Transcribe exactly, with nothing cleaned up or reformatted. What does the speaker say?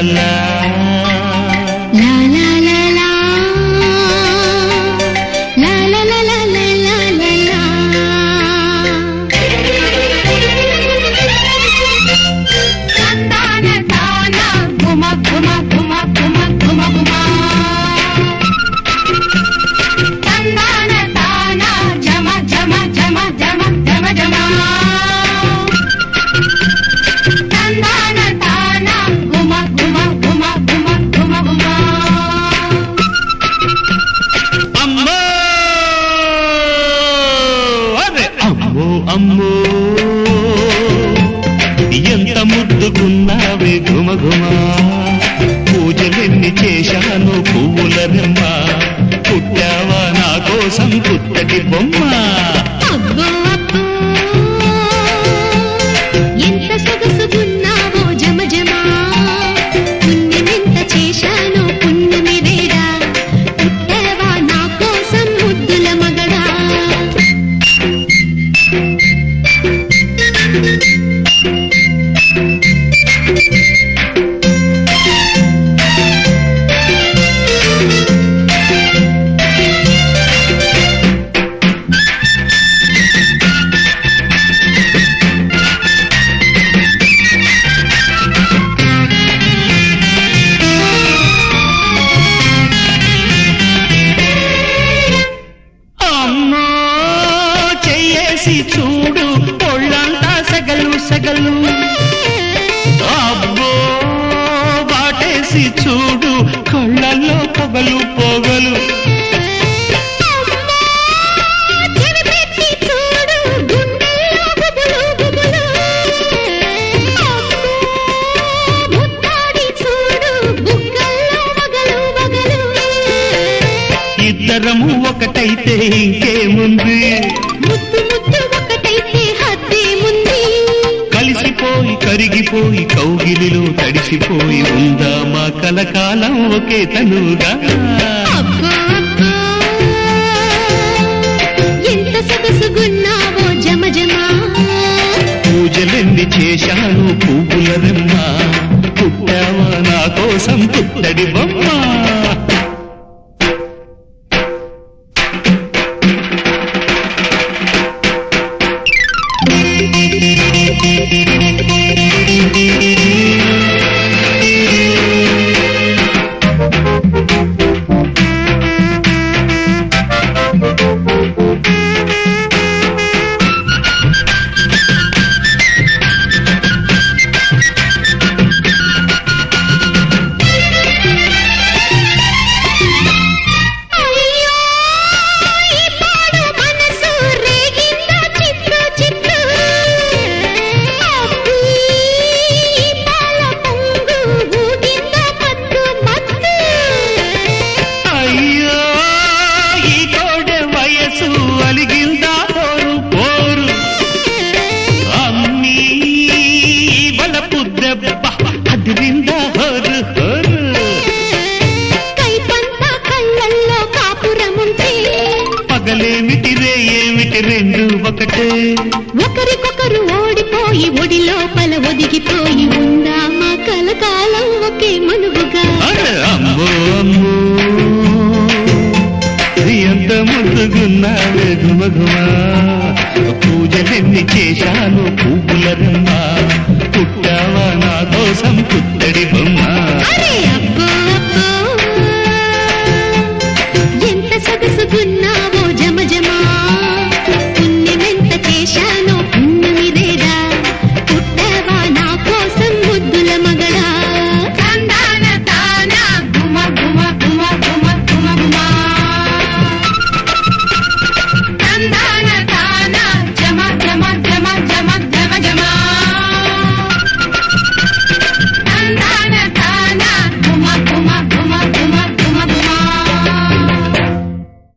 లా అమ్మో ఎంత ముద్దుకున్నావే గుమగుమా పూజలెన్ని చేశాను పువ్వుల రెమ్మ పుట్టావా నా కోసం పుట్టటి బొమ్మ ఎంత సొగసుకున్నావో జమ జమ పుణ్యమెంత చేశాను పుణ్యమి వేడా పుట్టావా నా కోసం ముద్దుల మగడా చూడు ఒళ్ళంతా సగలు సగలు అబ్బో వాటేసి చూడు కళ్ళల్లో పొగలు పొగలు ఇద్దరము ఒకటైతే ఇంకేముంది కలిసిపోయి కరిగిపోయి కౌగిలిలో తడిసిపోయి ఉందా మా కలకాలం ఒకే తనుగా ఎంత సొగసుగున్నావో జమ జమ పూజలెన్ని చేశాను పువ్వుల రెమ్మ పుట్టావా నా కోసం పుట్టడి బొమ్మ పగలేమిటిరే ఏమిటి రెండు ఒకటే ఒకరికొకరు ఓడిపోయి ఒడి లోపల ఒదిగిపోయి ఉందా మా కలకాలం ఒకే మనుగుగా అమ్మో అమ్మో ఎంత ముద్దుగున్నావే గుమగుమ